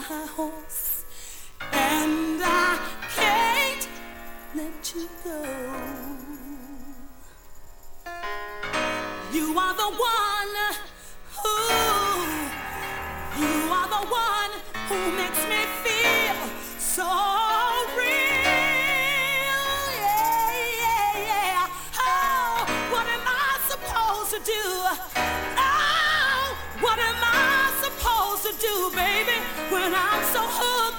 horse, and I can't let you go. You are the one who, you are the one who makes me feel so real. Yeah, yeah, yeah. Oh, what am I supposed to do? Oh, what am I supposed to do, baby, when I'm so hooked